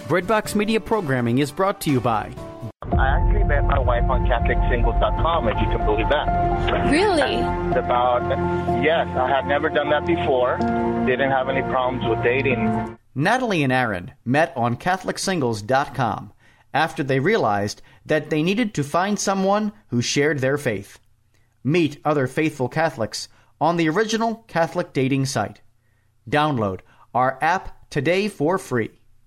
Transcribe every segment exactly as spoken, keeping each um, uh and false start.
Breadbox Media programming is brought to you by... I actually met my wife on Catholic Singles dot com, if you can believe that. Really? And about, yes, I had never done that before. Didn't have any problems with dating. Natalie and Aaron met on Catholic Singles dot com after they realized that they needed to find someone who shared their faith. Meet other faithful Catholics on the original Catholic dating site. Download our app today for free.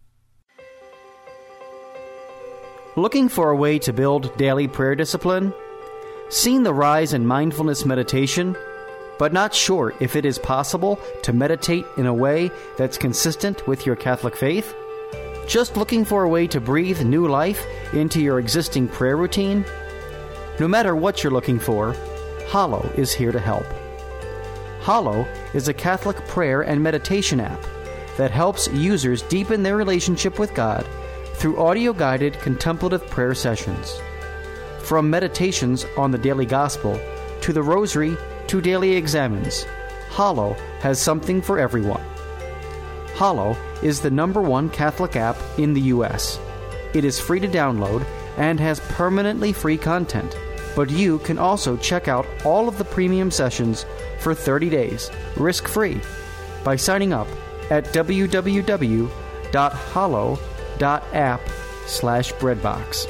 Looking for a way to build daily prayer discipline? Seen the rise in mindfulness meditation, but not sure if it is possible to meditate in a way that's consistent with your Catholic faith? Just looking for a way to breathe new life into your existing prayer routine? No matter what you're looking for, Hallow is here to help. Hallow is a Catholic prayer and meditation app that helps users deepen their relationship with God through audio-guided contemplative prayer sessions. From meditations on the daily gospel to the rosary to daily examens, Hallow has something for everyone. Hallow is the number one Catholic app in the U S. It is free to download and has permanently free content, but you can also check out all of the premium sessions for thirty days, risk-free, by signing up at www dot hallow dot app slash breadbox.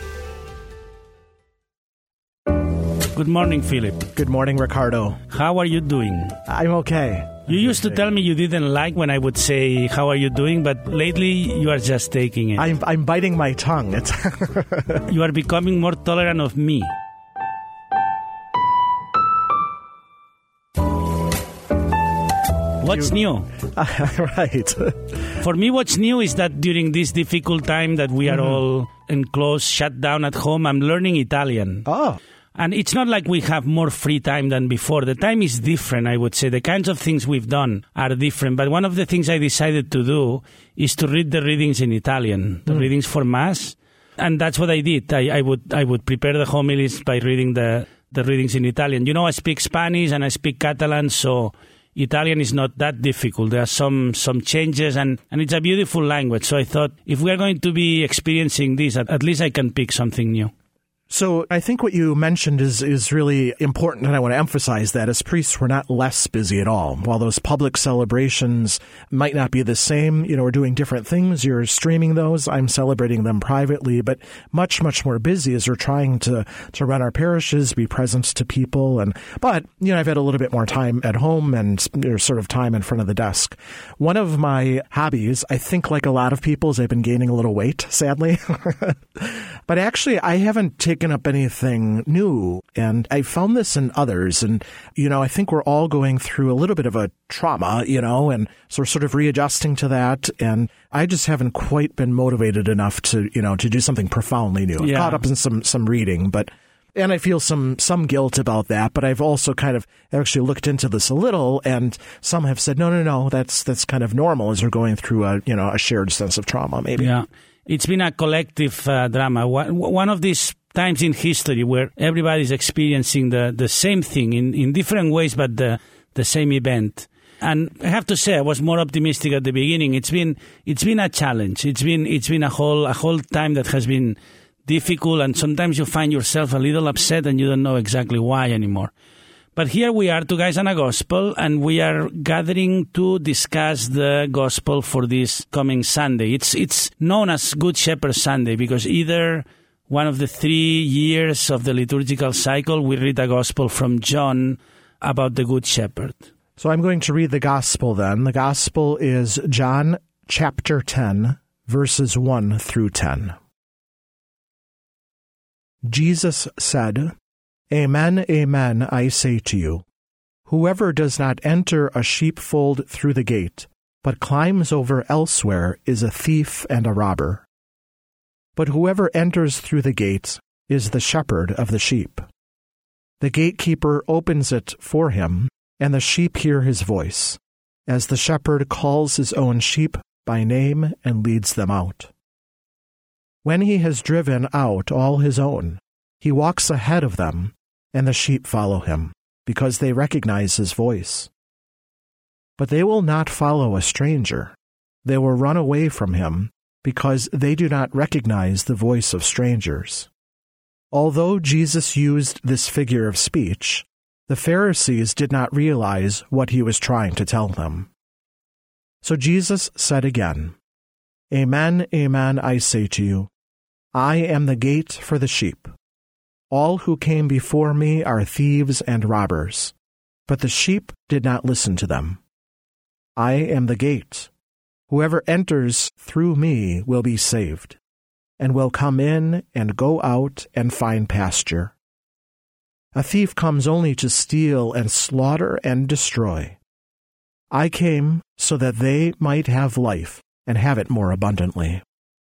Good morning, Philip. Good morning, Ricardo. How are you doing? I'm okay. You used to tell me you didn't like when I would say, how are you doing? But lately, you are just taking it. I'm, I'm biting my tongue. It's You are becoming more tolerant of me. What's You- new? right. For me, what's new is that during this difficult time that we are Mhm. all enclosed, shut down at home, I'm learning Italian. Oh. And it's not like we have more free time than before. The time is different, I would say. The kinds of things we've done are different. But one of the things I decided to do is to read the readings in Italian, the Mm. readings for Mass. And that's what I did. I, I would I would prepare the homilies by reading the, the readings in Italian. You know, I speak Spanish and I speak Catalan, so Italian is not that difficult. There are some some changes, and, and it's a beautiful language. So I thought, if we are going to be experiencing this, at, at least I can pick something new. So I think what you mentioned is is really important, and I want to emphasize that as priests, we're not less busy at all. While those public celebrations might not be the same, you know, we're doing different things. You're streaming those. I'm celebrating them privately, but much, much more busy as we're trying to, to run our parishes, be present to people. And but, you know, I've had a little bit more time at home and there's sort of time in front of the desk. One of my hobbies, I think like a lot of people's, I've been gaining a little weight, sadly. But actually, I haven't taken up anything new, and I found this in others. And, you know, I think we're all going through a little bit of a trauma, you know, and so we're sort of readjusting to that. And I just haven't quite been motivated enough to, you know, to do something profoundly new. I've Yeah. caught up in some, some reading, but, and I feel some, some guilt about that. But I've also kind of actually looked into this a little, and some have said, no, no, no, that's, that's kind of normal as we're going through a, you know, a shared sense of trauma, maybe. Yeah. It's been a collective uh, drama. One, one of these times in history where everybody's experiencing the, the same thing in, in different ways, but the, the same event. And I have to say, I was more optimistic at the beginning. It's been it's been a challenge. It's been it's been a whole a whole time that has been difficult, and sometimes you find yourself a little upset and you don't know exactly why anymore. But here we are, two guys and a gospel, and we are gathering to discuss the gospel for this coming Sunday. It's it's known as Good Shepherd Sunday because either one of the three years of the liturgical cycle, we read a gospel from John about the Good Shepherd. So I'm going to read the gospel then. The gospel is John chapter ten, verses one through ten. Jesus said, "Amen, amen, I say to you, whoever does not enter a sheepfold through the gate, but climbs over elsewhere, is a thief and a robber. But whoever enters through the gate is the shepherd of the sheep. The gatekeeper opens it for him, and the sheep hear his voice, as the shepherd calls his own sheep by name and leads them out. When he has driven out all his own, he walks ahead of them, and the sheep follow him, because they recognize his voice. But they will not follow a stranger. They will run away from him, because they do not recognize the voice of strangers. Although Jesus used this figure of speech, the Pharisees did not realize what he was trying to tell them. So Jesus said again, Amen, amen, I say to you, I am the gate for the sheep. All who came before me are thieves and robbers, but the sheep did not listen to them. I am the gate. Whoever enters through me will be saved, and will come in and go out and find pasture. A thief comes only to steal and slaughter and destroy. I came so that they might have life and have it more abundantly.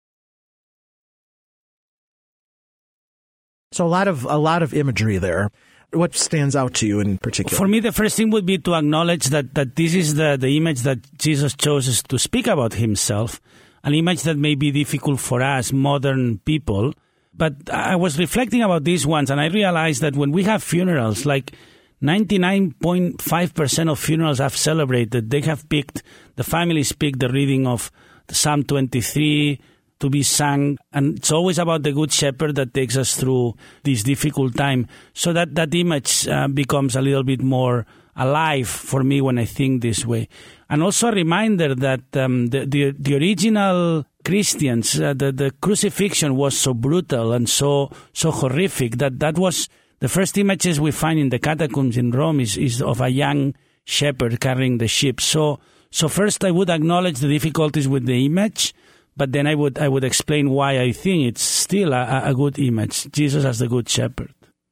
So a lot of a lot of imagery there. What stands out to you in particular? For me, the first thing would be to acknowledge that, that this is the, the image that Jesus chose to speak about himself, an image that may be difficult for us, modern people. But I was reflecting about this once, and I realized that when we have funerals, like ninety-nine point five percent of funerals I've celebrated, they have picked, the families picked the reading of Psalm twenty-three, to be sung, and it's always about the Good Shepherd that takes us through this difficult time. So that, that image uh, becomes a little bit more alive for me when I think this way. And also a reminder that um, the, the the original Christians, uh, the, the crucifixion was so brutal and so so horrific that that was the first images we find in the catacombs in Rome is, is of a young shepherd carrying the sheep. So so first I would acknowledge the difficulties with the image, but then I would I would explain why I think it's still a, a good image, Jesus as the Good Shepherd.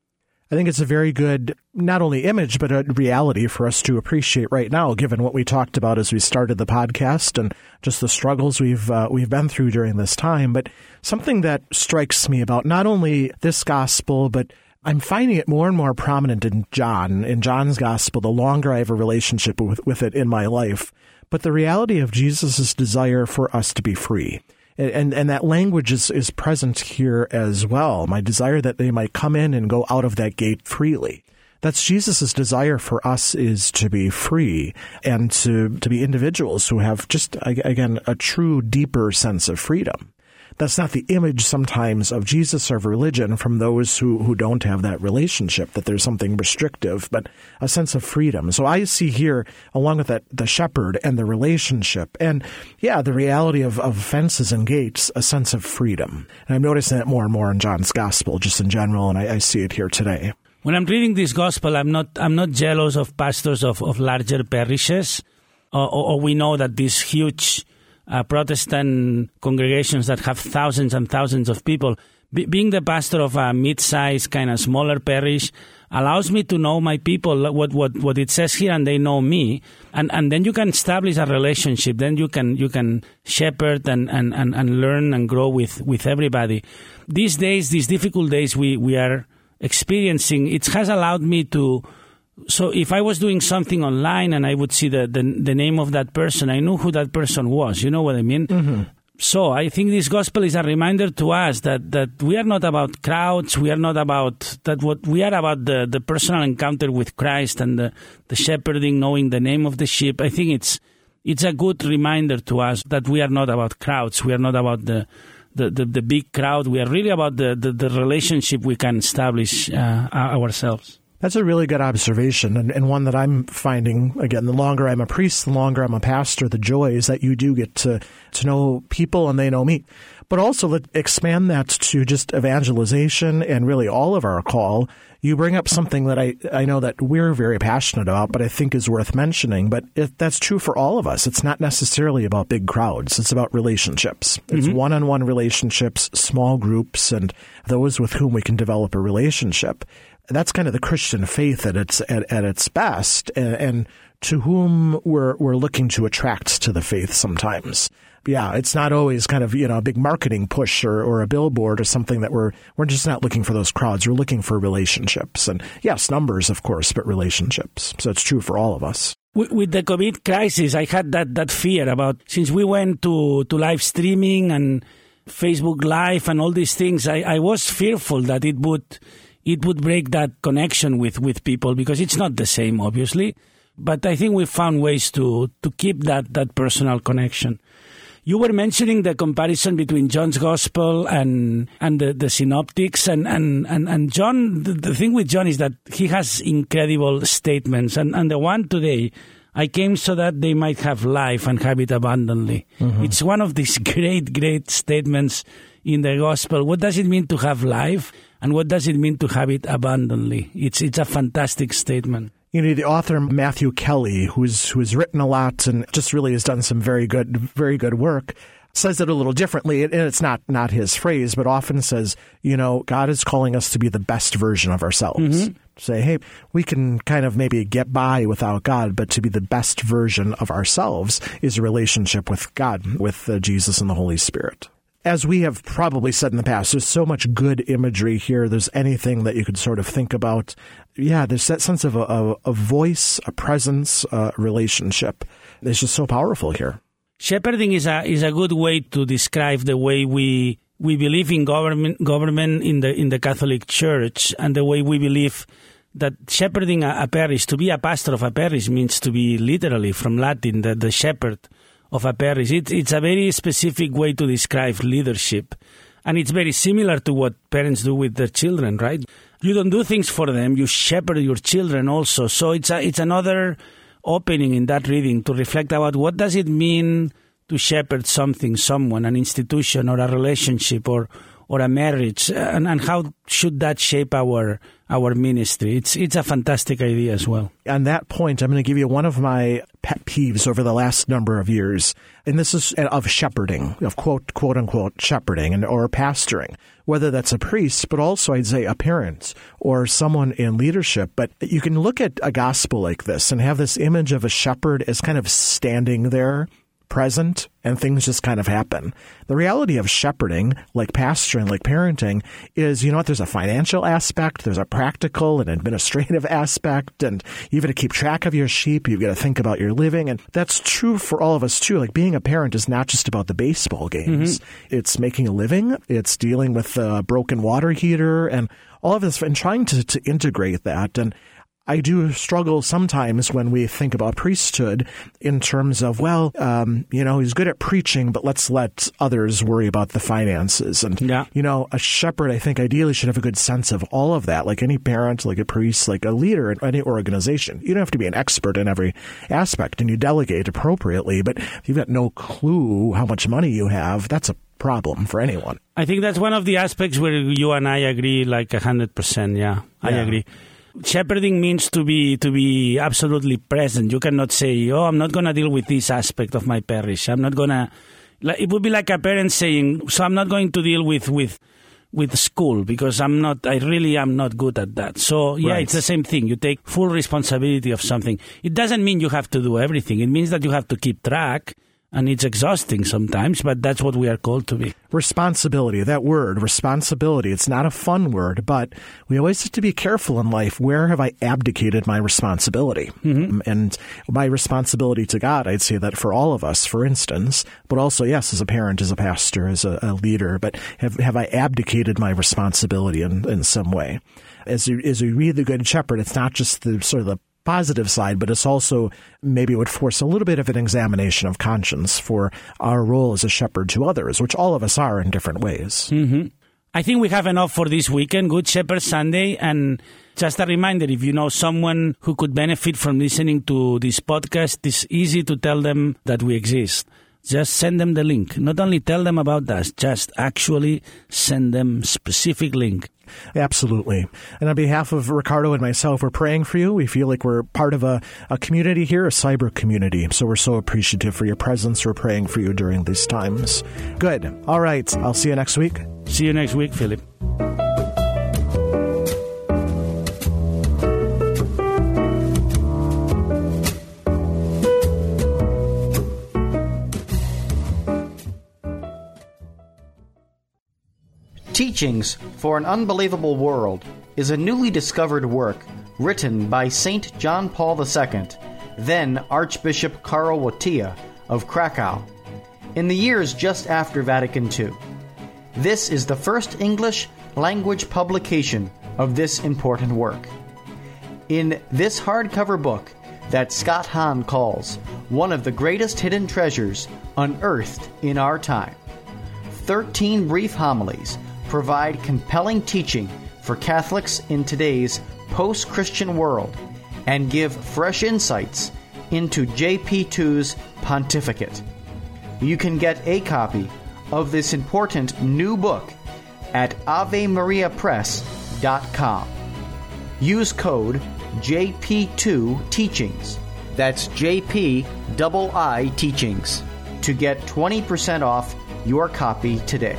I think it's a very good, not only image, but a reality for us to appreciate right now, given what we talked about as we started the podcast and just the struggles we've uh, we've been through during this time. But something that strikes me about not only this gospel, but I'm finding it more and more prominent in John, in John's gospel, the longer I have a relationship with, with it in my life. But the reality of Jesus' desire for us to be free. And and that language is, is present here as well. My desire that they might come in and go out of that gate freely. That's Jesus' desire for us, is to be free and to, to be individuals who have just, again, a true, deeper sense of freedom. That's not the image sometimes of Jesus or of religion from those who, who don't have that relationship, that there's something restrictive, but a sense of freedom. So I see here, along with that, the shepherd and the relationship and, yeah, the reality of, of fences and gates, a sense of freedom. And I'm noticing that more and more in John's gospel, just in general, and I, I see it here today. When I'm reading this gospel, I'm not I'm not jealous of pastors of, of larger parishes, or, or, or we know that these huge Uh, Protestant congregations that have thousands and thousands of people. Be- being the pastor of a mid-sized, kind of smaller parish allows me to know my people, what, what, what it says here, and they know me. And, and then you can establish a relationship. Then you can you can shepherd and, and, and, and learn and grow with, with everybody. These days, these difficult days we, we are experiencing, it has allowed me to. So if I was doing something online and I would see the, the the name of that person, I knew who that person was. You know what I mean? Mm-hmm. So I think this gospel is a reminder to us that, that we are not about crowds. We are not about that. What we are about the, the personal encounter with Christ and the, the shepherding, knowing the name of the sheep. I think it's it's a good reminder to us that we are not about crowds. We are not about the the, the, the big crowd. We are really about the, the, the relationship we can establish uh, ourselves. That's a really good observation, and, and one that I'm finding, again, the longer I'm a priest, the longer I'm a pastor, the joy is that you do get to, to know people and they know me. But also let, expand that to just evangelization and really all of our call. You bring up something that I, I know that we're very passionate about, but I think is worth mentioning. But it, that's true for all of us. It's not necessarily about big crowds. It's about relationships. Mm-hmm. It's one-on-one relationships, small groups, and those with whom we can develop a relationship. That's kind of the Christian faith at its at, at its best, and, and to whom we're we're looking to attract to the faith sometimes. Yeah, it's not always kind of, you know, a big marketing push or, or a billboard or something that we're we're just not looking for those crowds. We're looking for relationships, and yes, numbers of course, but relationships. So it's true for all of us. With, with the COVID crisis, I had that that fear about, since we went to to live streaming and Facebook Live and all these things, I, I was fearful that it would. It would break that connection with, with people, because it's not the same, obviously. But I think we found ways to, to keep that, that personal connection. You were mentioning the comparison between John's Gospel and and the, the Synoptics. And, and, and, and John, the, the thing with John is that he has incredible statements. And, and the one today, I came so that they might have life and have it abundantly. Mm-hmm. It's one of these great, great statements in the Gospel. What does it mean to have life? And what does it mean to have it abundantly? It's it's a fantastic statement. You know, the author Matthew Kelly, who's who's written a lot and just really has done some very good, very good work, says it a little differently, and it's not not his phrase, but often says, you know, God is calling us to be the best version of ourselves. Mm-hmm. Say, hey, we can kind of maybe get by without God, but to be the best version of ourselves is a relationship with God, with uh, Jesus and the Holy Spirit. As we have probably said in the past, there's so much good imagery here. There's anything that you could sort of think about. Yeah, there's that sense of a, a, a voice, a presence, a relationship. It's just so powerful here. Shepherding is a is a good way to describe the way we we believe in government government in the in the Catholic Church, and the way we believe that shepherding a, a parish, to be a pastor of a parish, means to be literally from Latin the, the shepherd of a parish. It, it's a very specific way to describe leadership. And it's very similar to what parents do with their children, right? You don't do things for them, you shepherd your children also. So it's a, it's another opening in that reading to reflect about what does it mean to shepherd something, someone, an institution or a relationship or or a marriage, and, and how should that shape our our ministry. It's it's a fantastic idea as well. On that point, I'm going to give you one of my pet peeves over the last number of years, and this is of shepherding, of quote, quote unquote, shepherding and or pastoring, whether that's a priest, but also I'd say a parent or someone in leadership. But you can look at a gospel like this and have this image of a shepherd as kind of standing there, present, and things just kind of happen. The reality of shepherding, like pastoring, like parenting, is, you know what, there's a financial aspect, there's a practical and administrative aspect, and you've got to keep track of your sheep, you've got to think about your living, and that's true for all of us too. Like, being a parent is not just about the baseball games. Mm-hmm. It's making a living, it's dealing with a broken water heater, and all of this, and trying to, to integrate that. And I do struggle sometimes when we think about priesthood in terms of, well, um, you know, he's good at preaching, but let's let others worry about the finances. And, yeah. you know, a shepherd, I think, ideally should have a good sense of all of that, like any parent, like a priest, like a leader in any organization. You don't have to be an expert in every aspect, and you delegate appropriately, but if you've got no clue how much money you have, that's a problem for anyone. I think that's one of the aspects where you and I agree like one hundred percent, yeah, I yeah. agree. Shepherding means to be to be absolutely present. You cannot say, oh, I'm not going to deal with this aspect of my parish. I'm not going to... It would be like a parent saying, so I'm not going to deal with, with, with school because I'm not, I really am not good at that. So, yeah, right. It's the same thing. You take full responsibility of something. It doesn't mean you have to do everything. It means that you have to keep track. And it's exhausting sometimes, but that's what we are called to be. Responsibility, that word, responsibility, it's not a fun word, but we always have to be careful in life. Where have I abdicated my responsibility? Mm-hmm. And my responsibility to God, I'd say that for all of us, for instance, but also, yes, as a parent, as a pastor, as a, a leader, but have, have I abdicated my responsibility in, in some way? As you, as you read the Good Shepherd, it's not just the sort of the positive side, but it's also maybe would force a little bit of an examination of conscience for our role as a shepherd to others, which all of us are in different ways. Mm-hmm. I think we have enough for this weekend, Good Shepherd Sunday. And just a reminder, if you know someone who could benefit from listening to this podcast, it's easy to tell them that we exist. Just send them the link. Not only tell them about us, just actually send them specific link. Absolutely. And on behalf of Ricardo and myself, we're praying for you. We feel like we're part of a, a community here, a cyber community. So we're so appreciative for your presence. We're praying for you during these times. Good. All right. I'll see you next week. See you next week, Philip. Teachings for an Unbelievable World is a newly discovered work written by Saint John Paul the Second, then Archbishop Karol Wojtyła of Krakow, in the years just after Vatican Two. This is the first English language publication of this important work. In this hardcover book that Scott Hahn calls one of the greatest hidden treasures unearthed in our time. Thirteen brief homilies provide compelling teaching for Catholics in today's post-Christian world and give fresh insights into J P two's pontificate. You can get a copy of this important new book at ave maria press dot com. Use code J P two Teachings, that's J P I I Teachings, to get twenty percent off your copy today.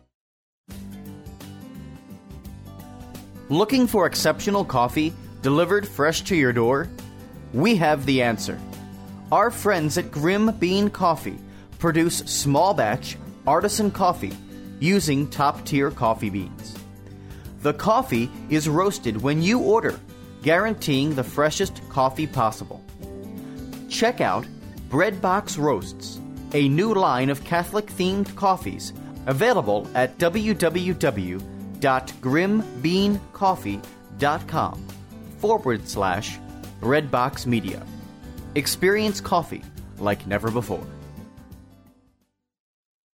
Looking for exceptional coffee delivered fresh to your door? We have the answer. Our friends at Grim Bean Coffee produce small batch artisan coffee using top-tier coffee beans. The coffee is roasted when you order, guaranteeing the freshest coffee possible. Check out Breadbox Roasts, a new line of Catholic-themed coffees available at www.grimbeancoffee.com forward slash Redbox Media. Experience coffee like never before.